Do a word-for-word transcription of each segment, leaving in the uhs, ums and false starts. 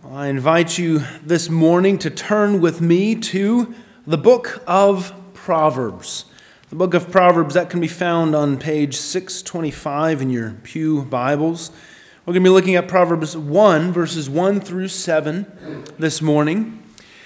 I invite you this morning to turn with me to the book of Proverbs. The book of Proverbs, that can be found on page six twenty-five in your pew Bibles. We're going to be looking at Proverbs one, verses one through seven this morning.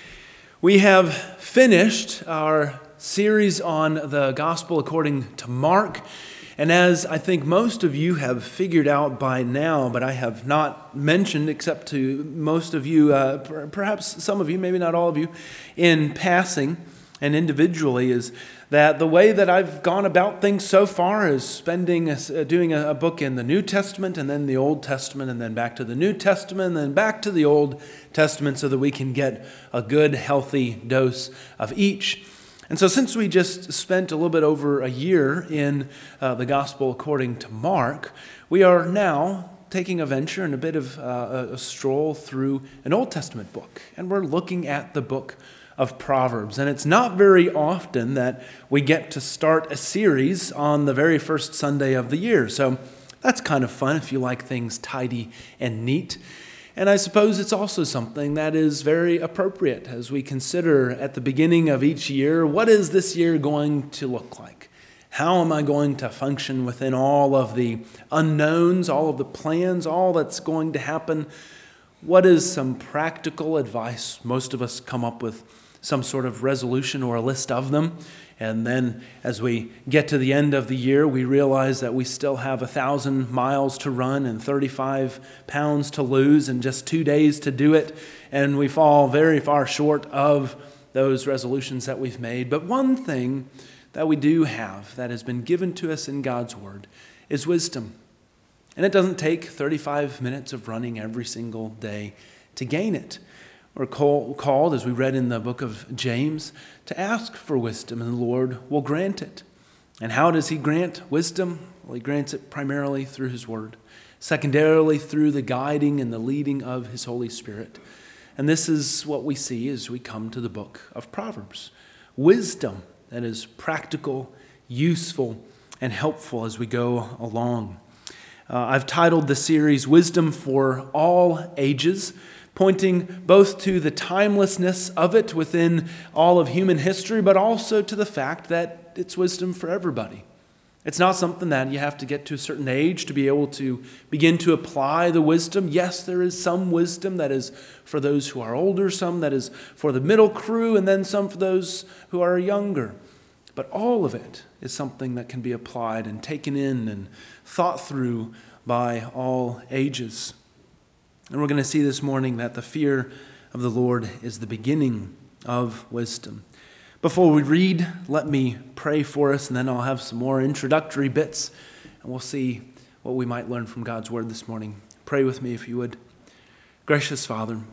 We have finished our series on the Gospel according to Mark. And as I think most of you have figured out by now, but I have not mentioned except to most of you, uh, perhaps some of you, maybe not all of you, in passing and individually, is that the way that I've gone about things so far is spending, a, doing a, a book in the New Testament and then the Old Testament and then back to the New Testament and then back to the Old Testament so that we can get a good, healthy dose of each. And so since we just spent a little bit over a year in uh, the Gospel according to Mark, we are now taking a venture and a bit of uh, a stroll through an Old Testament book. And we're looking at the book of Proverbs. And it's not very often that we get to start a series on the very first Sunday of the year. So that's kind of fun if you like things tidy and neat. And I suppose it's also something that is very appropriate as we consider at the beginning of each year, what is this year going to look like? How am I going to function within all of the unknowns, all of the plans, all that's going to happen? What is some practical advice? Most of us come up with some sort of resolution or a list of them. And then as we get to the end of the year, we realize that we still have a thousand miles to run and thirty-five pounds to lose and just two days to do it. And we fall very far short of those resolutions that we've made. But one thing that we do have that has been given to us in God's Word is wisdom. And it doesn't take thirty-five minutes of running every single day to gain it. We're called, as we read in the book of James, to ask for wisdom, and the Lord will grant it. And how does He grant wisdom? Well, He grants it primarily through His Word, secondarily through the guiding and the leading of His Holy Spirit. And this is what we see as we come to the book of Proverbs. Wisdom that is practical, useful, and helpful as we go along. Uh, I've titled the series Wisdom for All Ages, pointing both to the timelessness of it within all of human history, but also to the fact that it's wisdom for everybody. It's not something that you have to get to a certain age to be able to begin to apply the wisdom. Yes, there is some wisdom that is for those who are older, some that is for the middle crew, and then some for those who are younger. But all of it is something that can be applied and taken in and thought through by all ages. And we're going to see this morning that the fear of the Lord is the beginning of wisdom. Before we read, let me pray for us, and then I'll have some more introductory bits, and we'll see what we might learn from God's Word this morning. Pray with me if you would. Gracious Father,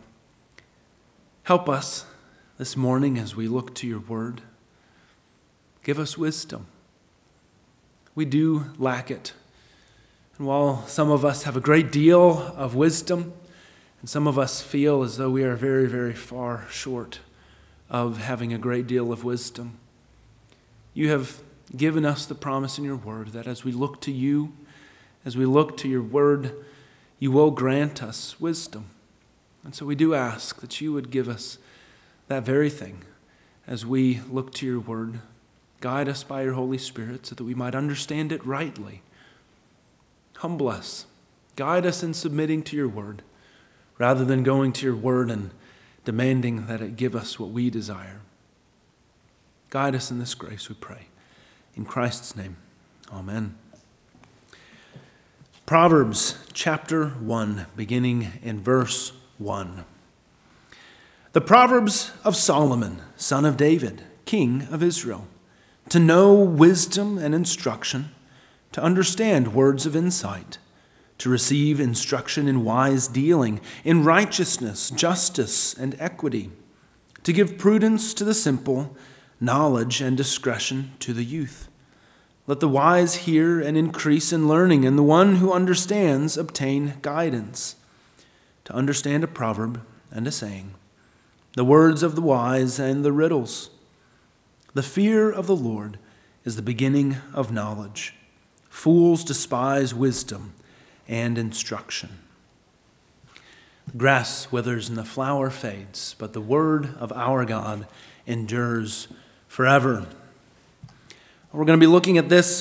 help us this morning as we look to your Word. Give us wisdom. We do lack it. And while some of us have a great deal of wisdom, and some of us feel as though we are very, very far short of having a great deal of wisdom, you have given us the promise in your word that as we look to you, as we look to your word, you will grant us wisdom. And so we do ask that you would give us that very thing as we look to your word. Guide us by your Holy Spirit so that we might understand it rightly. Humble us. Guide us in submitting to your word, rather than going to your word and demanding that it give us what we desire. Guide us in this grace, we pray. In Christ's name, amen. Proverbs chapter one, beginning in verse one. The Proverbs of Solomon, son of David, king of Israel, to know wisdom and instruction, to understand words of insight, to receive instruction in wise dealing, in righteousness, justice, and equity, to give prudence to the simple, knowledge and discretion to the youth. Let the wise hear and increase in learning, and the one who understands obtain guidance. To understand a proverb and a saying, the words of the wise and the riddles. The fear of the Lord is the beginning of knowledge. Fools despise wisdom and instruction. The grass withers and the flower fades, but the word of our God endures forever. We're going to be looking at this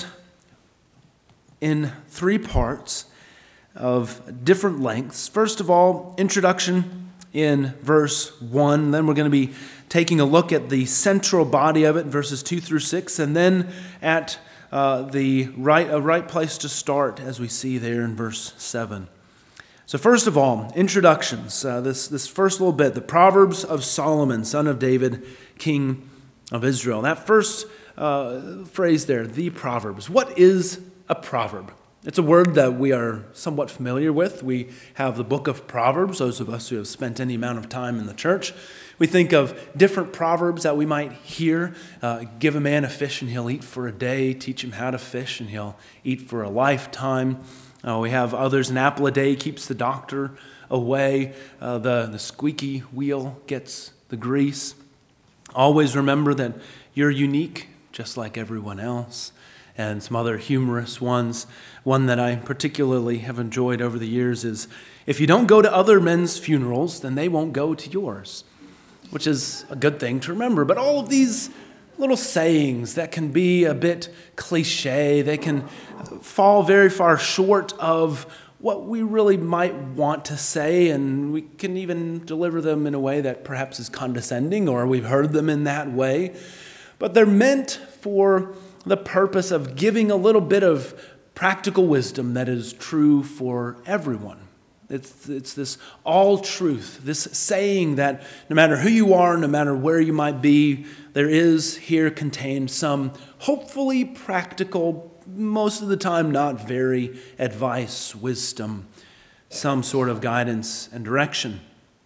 in three parts of different lengths. First of all, introduction in verse one. Then we're going to be taking a look at the central body of it, verses two through six, and then at uh, the right a right place to start, as we see there in verse seven. So first of all, introductions. Uh, this, this first little bit, the Proverbs of Solomon, son of David, king of Israel. That first uh, phrase there, the Proverbs. What is a proverb? It's a word that we are somewhat familiar with. We have the book of Proverbs, those of us who have spent any amount of time in the church. We think of different proverbs that we might hear. Uh, give a man a fish and he'll eat for a day. Teach him how to fish and he'll eat for a lifetime. Uh, we have others, an apple a day keeps the doctor away. Uh, the, the squeaky wheel gets the grease. Always remember that you're unique, just like everyone else. And some other humorous ones. One that I particularly have enjoyed over the years is, if you don't go to other men's funerals, then they won't go to yours, which is a good thing to remember. But all of these little sayings that can be a bit cliche, they can fall very far short of what we really might want to say, and we can even deliver them in a way that perhaps is condescending, or we've heard them in that way. But they're meant for the purpose of giving a little bit of practical wisdom that is true for everyone. It's, it's this all truth, this saying that no matter who you are, no matter where you might be, there is here contained some hopefully practical, most of the time not very advice, wisdom, some sort of guidance and direction.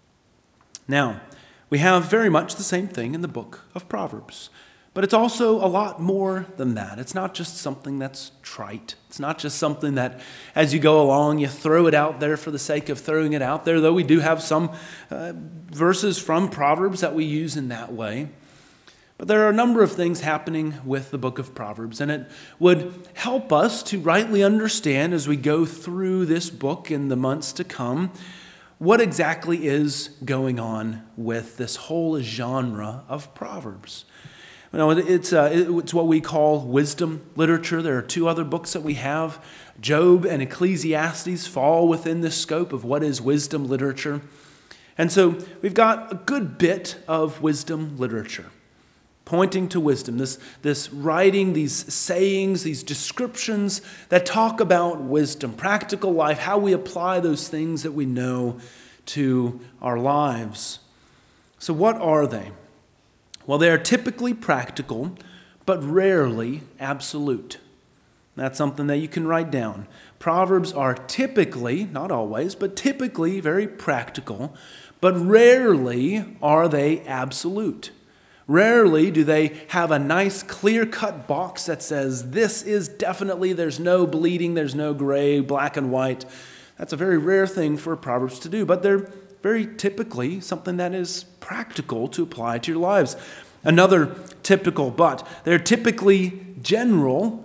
Now, we have very much the same thing in the book of Proverbs. But it's also a lot more than that. It's not just something that's trite. It's not just something that, as you go along, you throw it out there for the sake of throwing it out there, though we do have some uh, verses from Proverbs that we use in that way. But there are a number of things happening with the book of Proverbs, and it would help us to rightly understand as we go through this book in the months to come what exactly is going on with this whole genre of Proverbs. You know, it's, uh, it's what we call wisdom literature. There are two other books that we have. Job and Ecclesiastes fall within the scope of what is wisdom literature. And so we've got a good bit of wisdom literature, pointing to wisdom, this, this writing, these sayings, these descriptions that talk about wisdom, practical life, how we apply those things that we know to our lives. So what are they? Well, they are typically practical, but rarely absolute. That's something that you can write down. Proverbs are typically, not always, but typically very practical, but rarely are they absolute. Rarely do they have a nice clear-cut box that says, this is definitely, there's no bleeding, there's no gray, black and white. That's a very rare thing for Proverbs to do, but they're very typically something that is practical to apply to your lives. Another typical but, they're typically general,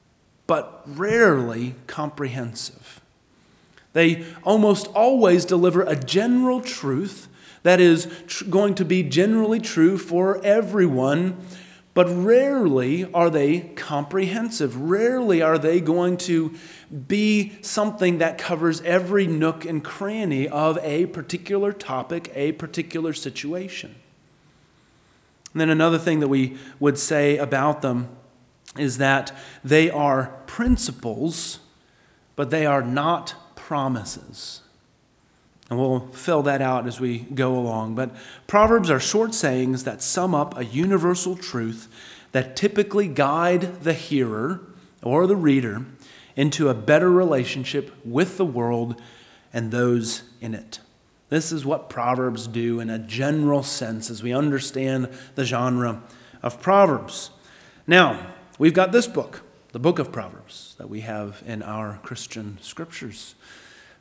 but rarely comprehensive. They almost always deliver a general truth that is tr- going to be generally true for everyone, but rarely are they comprehensive. Rarely are they going to be something that covers every nook and cranny of a particular topic, a particular situation. And then another thing that we would say about them is that they are principles, but they are not promises. And we'll fill that out as we go along. But Proverbs are short sayings that sum up a universal truth that typically guide the hearer or the reader into a better relationship with the world and those in it. This is what Proverbs do in a general sense as we understand the genre of Proverbs. Now, we've got this book, the book of Proverbs, that we have in our Christian scriptures.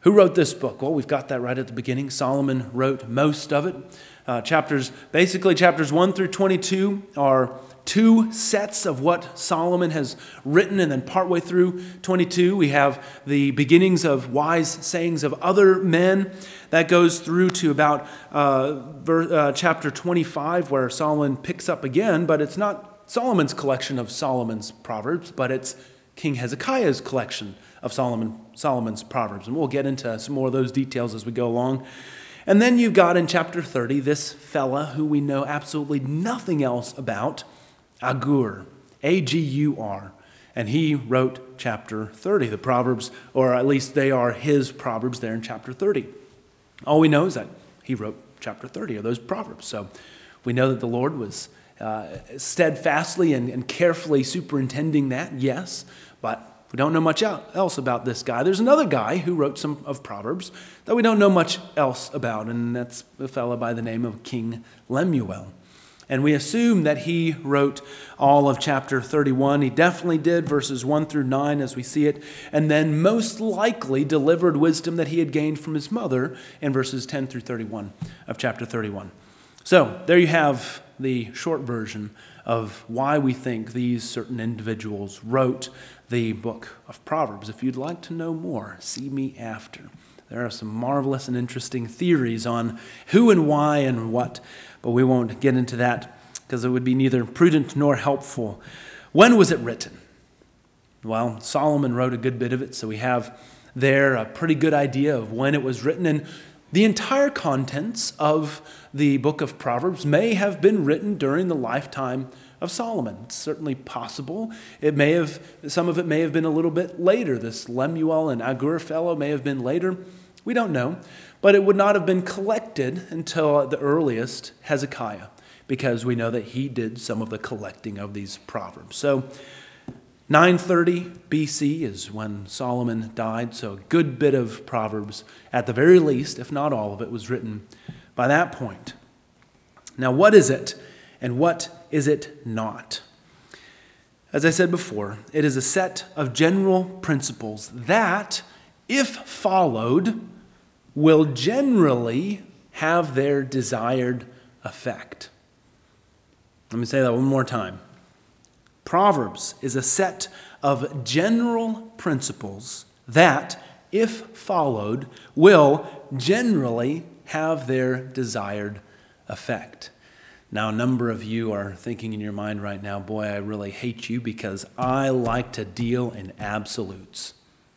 Who wrote this book? Well, we've got that right at the beginning. Solomon wrote most of it. Uh, chapters, basically chapters one through twenty-two are two sets of what Solomon has written, and then partway through twenty-two we have the beginnings of wise sayings of other men. That goes through to about uh, ver, uh, chapter twenty-five, where Solomon picks up again, but it's not Solomon's collection of Solomon's Proverbs, but it's King Hezekiah's collection of Solomon, Solomon's Proverbs. And we'll get into some more of those details as we go along. And then you've got in chapter thirty this fella who we know absolutely nothing else about, Agur, A G U R. And he wrote chapter thirty, the Proverbs, or at least they are his Proverbs there in chapter thirty. All we know is that he wrote chapter thirty of those Proverbs. So we know that the Lord was uh, steadfastly and, and carefully superintending that, yes, but we don't know much else about this guy. There's another guy who wrote some of Proverbs that we don't know much else about, and that's a fellow by the name of King Lemuel. And we assume that he wrote all of chapter thirty-one. He definitely did, verses one through nine as we see it, and then most likely delivered wisdom that he had gained from his mother in verses ten through thirty-one of chapter thirty-one. So there you have the short version of why we think these certain individuals wrote the book of Proverbs. If you'd like to know more, see me after. There are some marvelous and interesting theories on who and why and what, but we won't get into that because it would be neither prudent nor helpful. When was it written? Well, Solomon wrote a good bit of it, so we have there a pretty good idea of when it was written. And the entire contents of the book of Proverbs may have been written during the lifetime of Solomon. It's certainly possible. It may have, some of it may have been a little bit later. This Lemuel and Agur fellow may have been later. We don't know. But it would not have been collected until the earliest Hezekiah, because we know that he did some of the collecting of these Proverbs. So nine thirty B C is when Solomon died, so a good bit of Proverbs, at the very least, if not all of it, was written by that point. Now, what is it, and what is it not? As I said before, it is a set of general principles that, if followed, will generally have their desired effect. Let me say that one more time. Proverbs is a set of general principles that, if followed, will generally have their desired effect. Now, a number of you are thinking in your mind right now, boy, I really hate you because I like to deal in absolutes.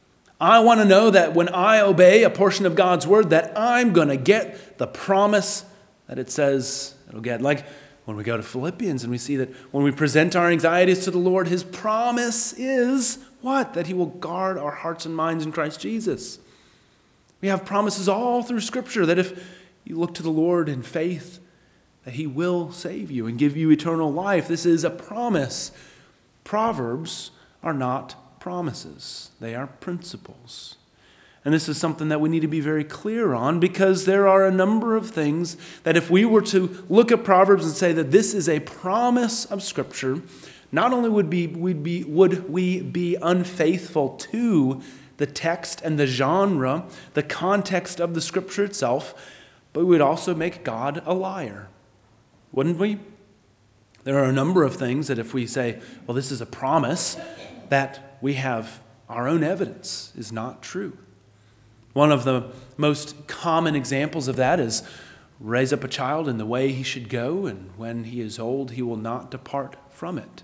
I want to know that when I obey a portion of God's word that I'm going to get the promise that it says it'll get. Like when we go to Philippians and we see that when we present our anxieties to the Lord, his promise is what? That he will guard our hearts and minds in Christ Jesus. We have promises all through Scripture that if you look to the Lord in faith, that he will save you and give you eternal life. This is a promise. Proverbs are not promises. They are principles. And this is something that we need to be very clear on, because there are a number of things that if we were to look at Proverbs and say that this is a promise of Scripture, not only would, be, we'd be, would we be unfaithful to the text and the genre, the context of the Scripture itself, but we would also make God a liar. Wouldn't we? There are a number of things that if we say, well, this is a promise, that we have our own evidence is not true. One of the most common examples of that is raise up a child in the way he should go, and when he is old, he will not depart from it.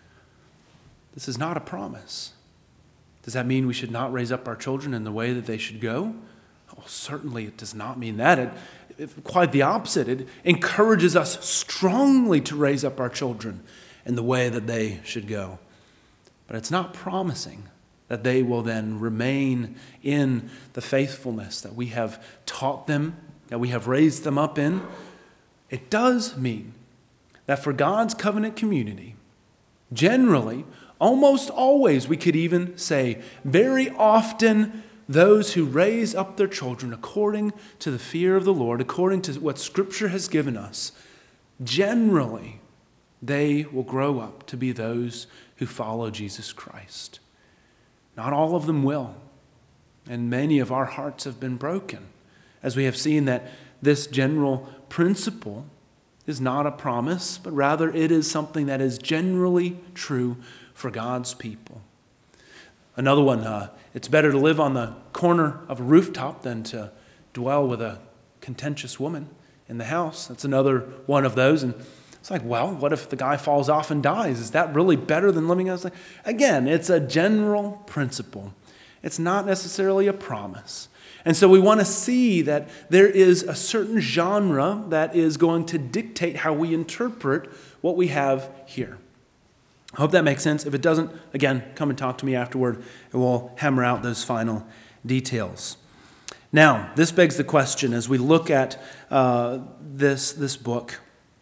This is not a promise. Does that mean we should not raise up our children in the way that they should go? Well, certainly it does not mean that. It, it, quite the opposite. It encourages us strongly to raise up our children in the way that they should go. But it's not promising that they will then remain in the faithfulness that we have taught them, that we have raised them up in. It does mean that for God's covenant community, generally, almost always, we could even say very often, those who raise up their children according to the fear of the Lord, according to what Scripture has given us, generally, they will grow up to be those who follow Jesus Christ. Not all of them will. And many of our hearts have been broken, as we have seen that this general principle is not a promise, but rather it is something that is generally true for God's people. Another one, uh, it's better to live on the corner of a rooftop than to dwell with a contentious woman in the house. That's another one of those. And it's like, well, what if the guy falls off and dies? Is that really better than living as like? Again, it's a general principle. It's not necessarily a promise. And so we want to see that there is a certain genre that is going to dictate how we interpret what we have here. I hope that makes sense. If it doesn't, again, come and talk to me afterward, and we'll hammer out those final details. Now, this begs the question as we look at uh, this, this book.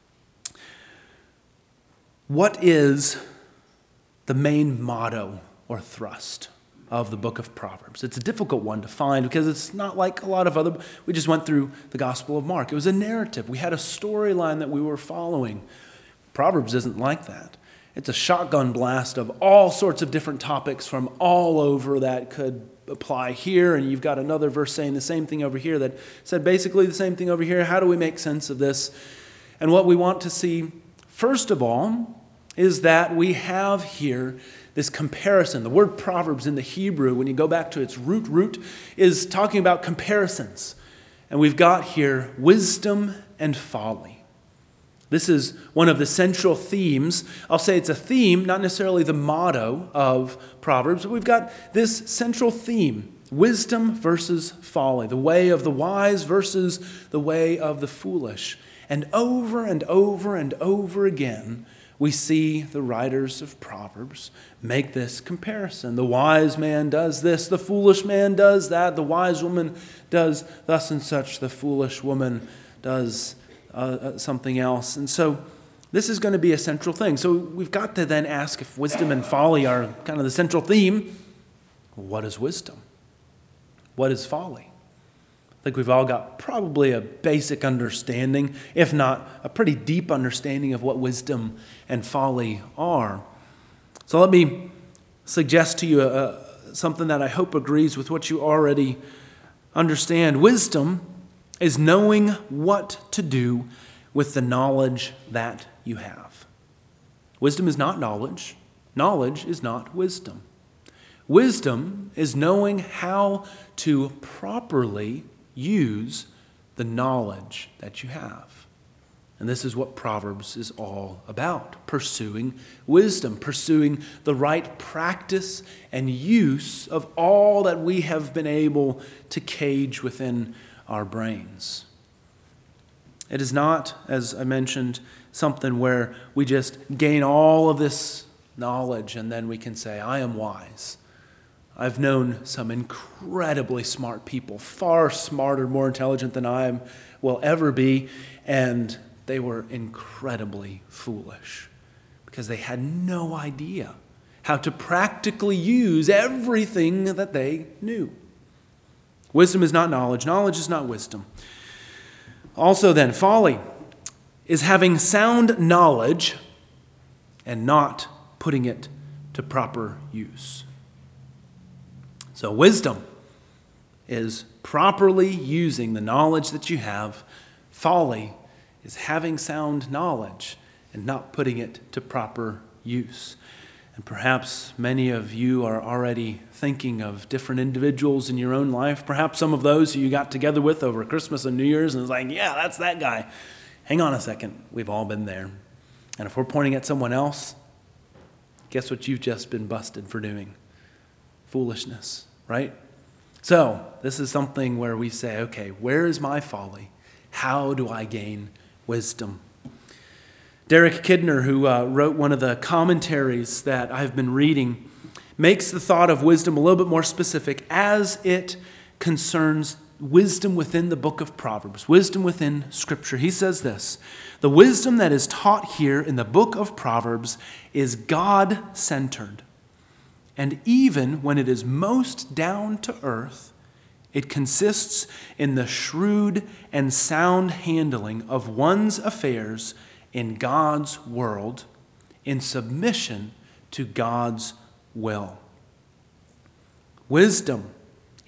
What is the main motto or thrust of the book of Proverbs? It's a difficult one to find because it's not like a lot of other. We just went through the Gospel of Mark. It was a narrative. We had a storyline that we were following. Proverbs isn't like that. It's a shotgun blast of all sorts of different topics from all over that could apply here. And you've got another verse saying the same thing over here that said basically the same thing over here. How do we make sense of this? And what we want to see, first of all, is that we have here this comparison. The word Proverbs in the Hebrew, when you go back to its root, root, is talking about comparisons. And we've got here wisdom and folly. This is one of the central themes. I'll say it's a theme, not necessarily the motto of Proverbs, but we've got this central theme, wisdom versus folly, the way of the wise versus the way of the foolish. And over and over and over again, we see the writers of Proverbs make this comparison. The wise man does this, the foolish man does that, the wise woman does thus and such, the foolish woman does uh, something else. And so this is going to be a central thing. So we've got to then ask, if wisdom and folly are kind of the central theme, what is wisdom? What is folly? I think we've all got probably a basic understanding, if not a pretty deep understanding of what wisdom and folly are. So let me suggest to you uh, something that I hope agrees with what you already understand. Wisdom is knowing what to do with the knowledge that you have. Wisdom is not knowledge. Knowledge is not wisdom. Wisdom is knowing how to properly use the knowledge that you have. And this is what Proverbs is all about. Pursuing wisdom, pursuing the right practice and use of all that we have been able to cage within our brains. It is not, as I mentioned, something where we just gain all of this knowledge and then we can say, I am wise. I've known some incredibly smart people, far smarter, more intelligent than I will ever be, and they were incredibly foolish because they had no idea how to practically use everything that they knew. Wisdom is not knowledge. Knowledge is not wisdom. Also then, folly is having sound knowledge and not putting it to proper use. So wisdom is properly using the knowledge that you have. Folly is having sound knowledge and not putting it to proper use. And perhaps many of you are already thinking of different individuals in your own life. Perhaps some of those who you got together with over Christmas and New Year's and was like, yeah, that's that guy. Hang on a second. We've all been there. And if we're pointing at someone else, guess what you've just been busted for doing? Foolishness, right? So this is something where we say, okay, where is my folly? How do I gain wisdom? Derek Kidner, who uh, wrote one of the commentaries that I've been reading, makes the thought of wisdom a little bit more specific as it concerns wisdom within the book of Proverbs, wisdom within Scripture. He says this: the wisdom that is taught here in the book of Proverbs is God-centered. And even when it is most down to earth, it consists in the shrewd and sound handling of one's affairs in God's world, in submission to God's will. Wisdom,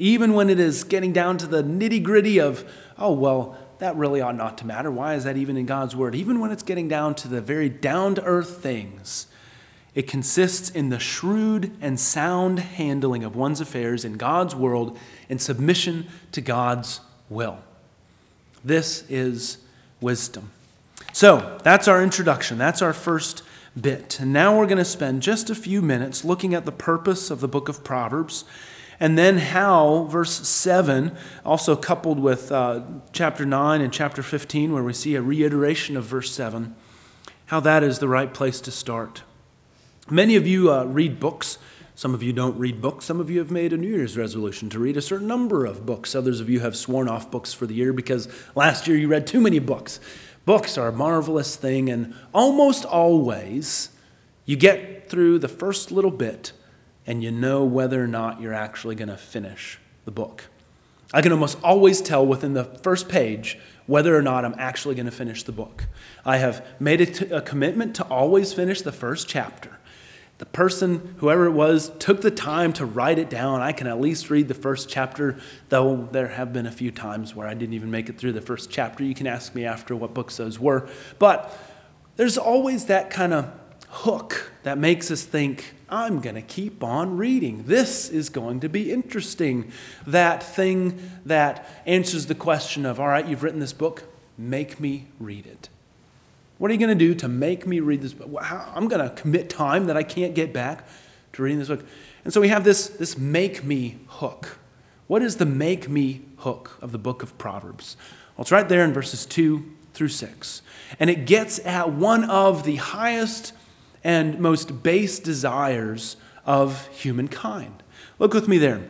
Even when it is getting down to the nitty-gritty of, oh, well, that really ought not to matter. Why is that even in God's word? Even when it's getting down to the very down-to-earth things, it consists in the shrewd and sound handling of one's affairs in God's world in submission to God's will. This is wisdom. So that's our introduction. That's our first bit. And now we're going to spend just a few minutes looking at the purpose of the book of Proverbs, and then how verse seven, also coupled with uh, chapter nine and chapter fifteen, where we see a reiteration of verse seven, how that is the right place to start. Many of you uh, read books. Some of you don't read books. Some of you have made a New Year's resolution to read a certain number of books. Others of you have sworn off books for the year because last year you read too many books. Books are a marvelous thing, and almost always you get through the first little bit and you know whether or not you're actually going to finish the book. I can almost always tell within the first page whether or not I'm actually going to finish the book. I have made it a commitment to always finish the first chapter. The person, whoever it was, took the time to write it down. I can at least read the first chapter, though there have been a few times where I didn't even make it through the first chapter. You can ask me after what books those were. But there's always that kind of hook that makes us think, I'm going to keep on reading. This is going to be interesting. That thing that answers the question of, all right, you've written this book, make me read it. What are you going to do to make me read this book? I'm going to commit time that I can't get back to reading this book. And so we have this, this make me hook. What is the make me hook of the book of Proverbs? Well, it's right there in verses two through six. And it gets at one of the highest and most base desires of humankind. Look with me there.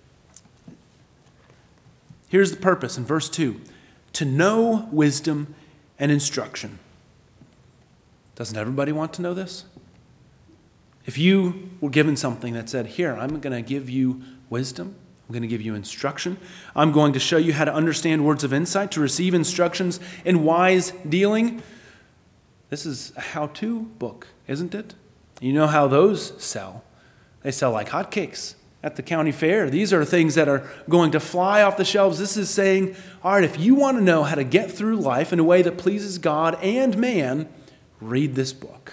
Here's the purpose in verse two. To know wisdom and instruction. Doesn't everybody want to know this? If you were given something that said, here, I'm going to give you wisdom, I'm going to give you instruction, I'm going to show you how to understand words of insight, to receive instructions in wise dealing. This is a how-to book, isn't it? You know how those sell. They sell like hotcakes at the county fair. These are things that are going to fly off the shelves. This is saying, all right, if you want to know how to get through life in a way that pleases God and man, read this book.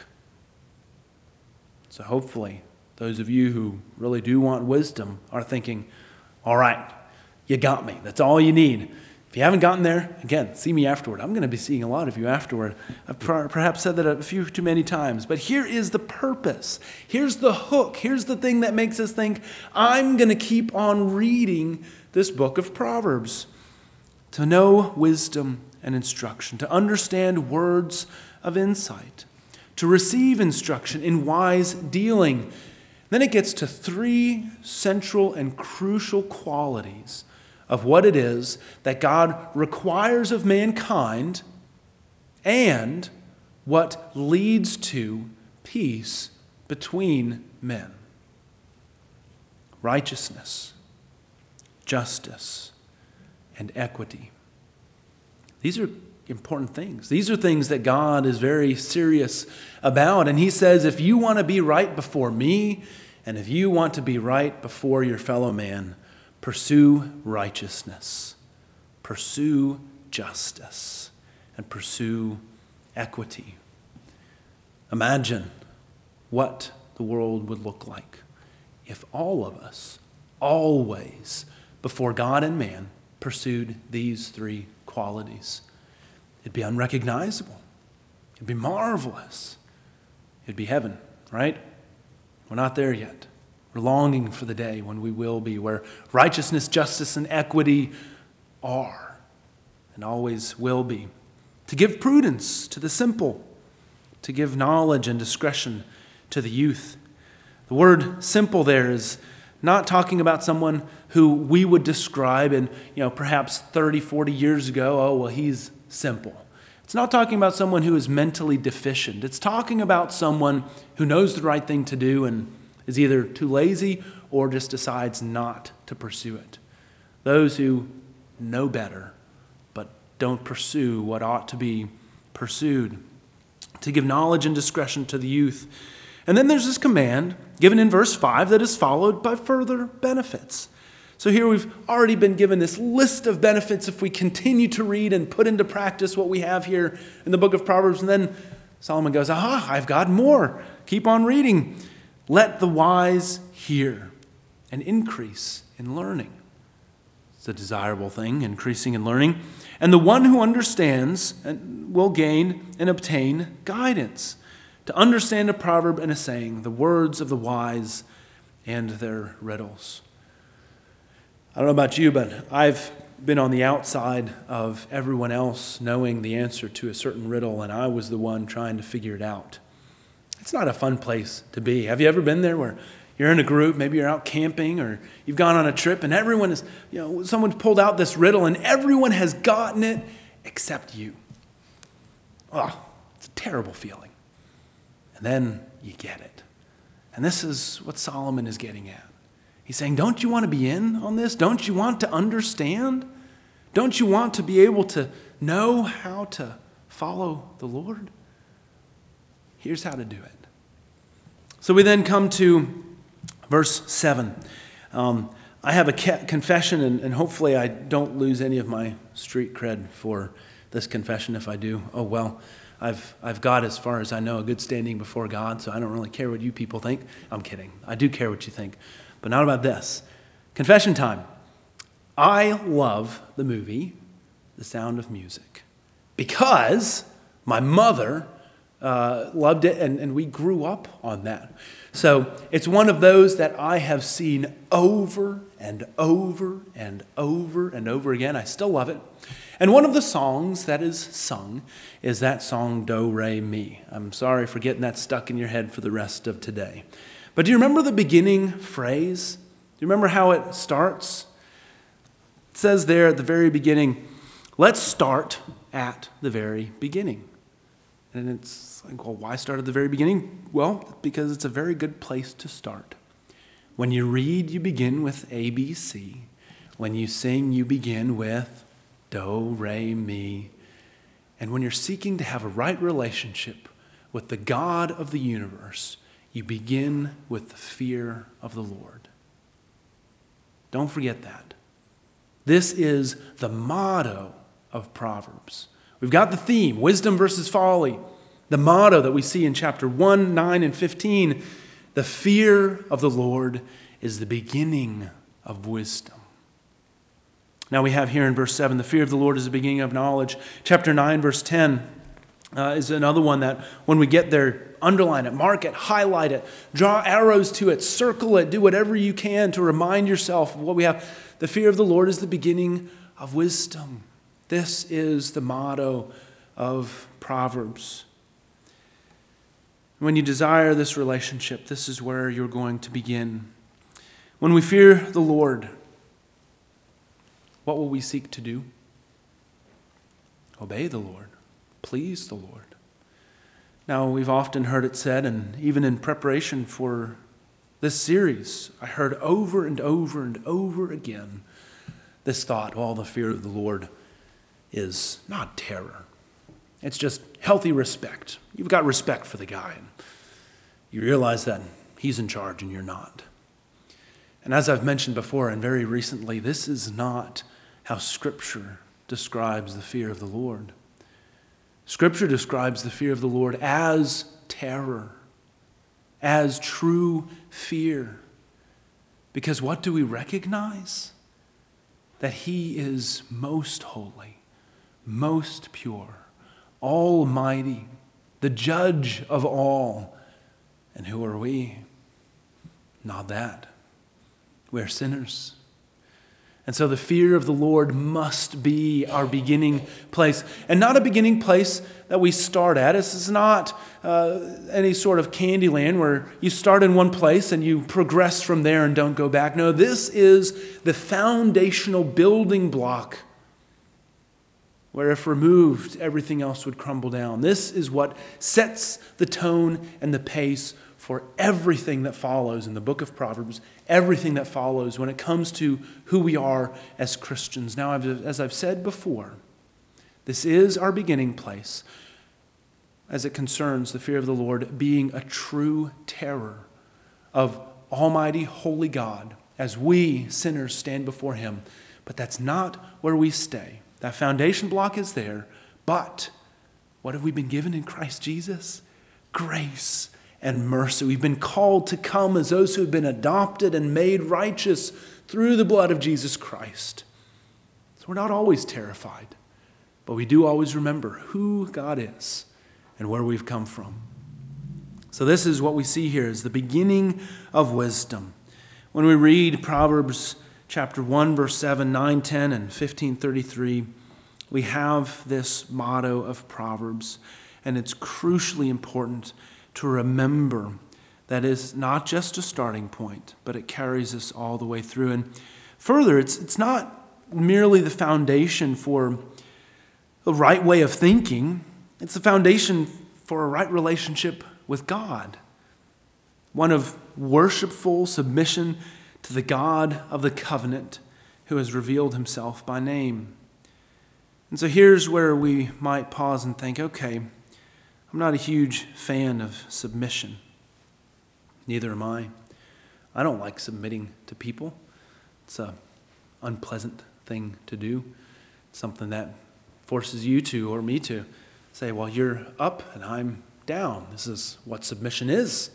So hopefully, those of you who really do want wisdom are thinking, all right, you got me. That's all you need. If you haven't gotten there, again, see me afterward. I'm going to be seeing a lot of you afterward. I've perhaps said that a few too many times. But here is the purpose. Here's the hook. Here's the thing that makes us think, I'm going to keep on reading this book of Proverbs. To know wisdom and instruction, to understand words of insight, to receive instruction in wise dealing. Then it gets to three central and crucial qualities of what it is that God requires of mankind and what leads to peace between men. Righteousness, justice, and equity. These are important things. These are things that God is very serious about. And he says, if you want to be right before me, and if you want to be right before your fellow man, pursue righteousness, pursue justice, and pursue equity. Imagine what the world would look like if all of us, always, before God and man, pursued these three qualities. It'd be unrecognizable. It'd be marvelous. It'd be heaven, right? We're not there yet. We're longing for the day when we will be, where righteousness, justice, and equity are, and always will be. To give prudence to the simple, to give knowledge and discretion to the youth. The word simple there is not talking about someone who we would describe in, you know, perhaps thirty, forty years ago, oh, well, he's simple. It's not talking about someone who is mentally deficient. It's talking about someone who knows the right thing to do and is either too lazy or just decides not to pursue it. Those who know better but don't pursue what ought to be pursued. To give knowledge and discretion to the youth. And then there's this command given in verse five that is followed by further benefits. So here we've already been given this list of benefits if we continue to read and put into practice what we have here in the book of Proverbs. And then Solomon goes, aha, I've got more. Keep on reading. Let the wise hear and increase in learning. It's a desirable thing, increasing in learning. And the one who understands will gain and obtain guidance. To understand a proverb and a saying, the words of the wise and their riddles. I don't know about you, but I've been on the outside of everyone else knowing the answer to a certain riddle, and I was the one trying to figure it out. It's not a fun place to be. Have you ever been there where you're in a group, maybe you're out camping or you've gone on a trip and everyone is, you know, someone's pulled out this riddle and everyone has gotten it except you. Oh, it's a terrible feeling. And then you get it. And this is what Solomon is getting at. He's saying, don't you want to be in on this? Don't you want to understand? Don't you want to be able to know how to follow the Lord? Here's how to do it. So we then come to verse seven. Um, I have a confession, and, and hopefully I don't lose any of my street cred for this confession. If I do, oh well. I've I've got, as far as I know, a good standing before God, so I don't really care what you people think. I'm kidding. I do care what you think. But not about this. Confession time. I love the movie The Sound of Music because my mother uh, loved it, and, and we grew up on that. So it's one of those that I have seen over and over and over and over again. I still love it. And one of the songs that is sung is that song, Do, Re, Mi. I'm sorry for getting that stuck in your head for the rest of today. But do you remember the beginning phrase? Do you remember how it starts? It says there at the very beginning, let's start at the very beginning. And it's like, well, why start at the very beginning? Well, because it's a very good place to start. When you read, you begin with A, B, C. When you sing, you begin with Do, Re, Mi. And when you're seeking to have a right relationship with the God of the universe, you begin with the fear of the Lord. Don't forget that. This is the motto of Proverbs. We've got the theme, wisdom versus folly. The motto that we see in chapter one, nine, and fifteen, the fear of the Lord is the beginning of wisdom. Now we have here in verse seven, the fear of the Lord is the beginning of knowledge. Chapter nine, verse ten uh, is another one that when we get there, underline it, mark it, highlight it, draw arrows to it, circle it, do whatever you can to remind yourself of what we have. The fear of the Lord is the beginning of wisdom. This is the motto of Proverbs. When you desire this relationship, this is where you're going to begin. When we fear the Lord, what will we seek to do? Obey the Lord. Please the Lord. Now, we've often heard it said, and even in preparation for this series, I heard over and over and over again this thought, well, the fear of the Lord is not terror. It's just healthy respect. You've got respect for the guy. And you realize that he's in charge and you're not. And as I've mentioned before and very recently, this is not how Scripture describes the fear of the Lord. Scripture describes the fear of the Lord as terror, as true fear. Because what do we recognize? That He is most holy, most pure, almighty, the judge of all. And who are we? Not that. We're sinners. And so the fear of the Lord must be our beginning place. And not a beginning place that we start at. This is not uh, any sort of candy land where you start in one place and you progress from there and don't go back. No, this is the foundational building block where if removed, everything else would crumble down. This is what sets the tone and the pace for everything that follows in the book of Proverbs, everything that follows when it comes to who we are as Christians. Now, as I've said before, this is our beginning place as it concerns the fear of the Lord being a true terror of Almighty, holy God as we sinners stand before him. But that's not where we stay. That foundation block is there, but what have we been given in Christ Jesus? Grace and mercy. We've been called to come as those who have been adopted and made righteous through the blood of Jesus Christ. So we're not always terrified, but we do always remember who God is and where we've come from. So this is what we see here is the beginning of wisdom. When we read Proverbs chapter one, verse seven, nine, ten, and fifteen thirty-three, we have this motto of Proverbs, and it's crucially important to remember that is not just a starting point, but it carries us all the way through. And further, it's, it's not merely the foundation for the right way of thinking, it's the foundation for a right relationship with God, one of worshipful submission to the God of the covenant who has revealed himself by name. And so here's where we might pause and think, okay, I'm not a huge fan of submission. Neither am I. I don't like submitting to people. It's an unpleasant thing to do. It's something that forces you to, or me to, say, well, you're up and I'm down. This is what submission is.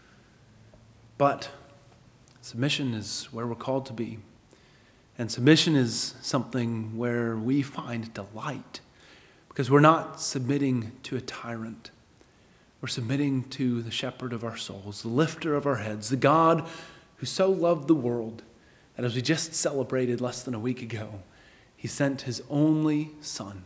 But submission is where we're called to be. And submission is something where we find delight, because we're not submitting to a tyrant. We're submitting to the shepherd of our souls, the lifter of our heads, the God who so loved the world that, as we just celebrated less than a week ago, he sent his only son.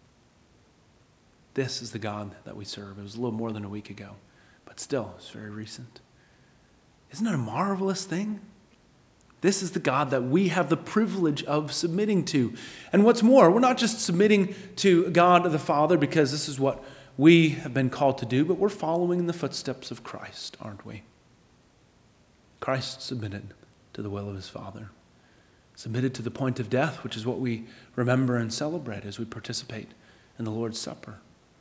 This is the God that we serve. It was a little more than a week ago, but still, it's very recent. Isn't it a marvelous thing? This is the God that we have the privilege of submitting to. And what's more, we're not just submitting to God the Father because this is what we have been called to do, but we're following in the footsteps of Christ, aren't we? Christ submitted to the will of his Father, submitted to the point of death, which is what we remember and celebrate as we participate in the Lord's Supper.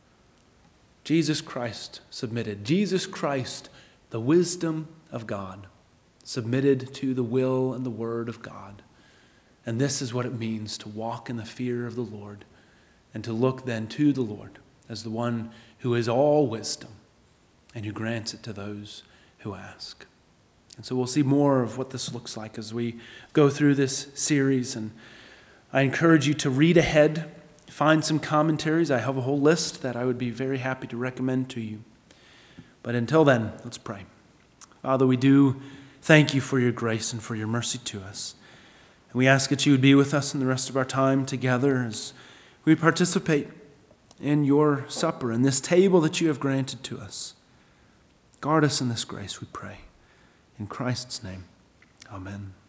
Jesus Christ submitted. Jesus Christ, the wisdom of God, submitted to the will and the word of God. And this is what it means to walk in the fear of the Lord and to look then to the Lord as the one who is all wisdom and who grants it to those who ask. And so we'll see more of what this looks like as we go through this series. And I encourage you to read ahead, find some commentaries. I have a whole list that I would be very happy to recommend to you. But until then, let's pray. Father, we do thank you for your grace and for your mercy to us. And we ask that you would be with us in the rest of our time together as we participate in your supper, in this table that you have granted to us. Guard us in this grace, we pray. In Christ's name, amen.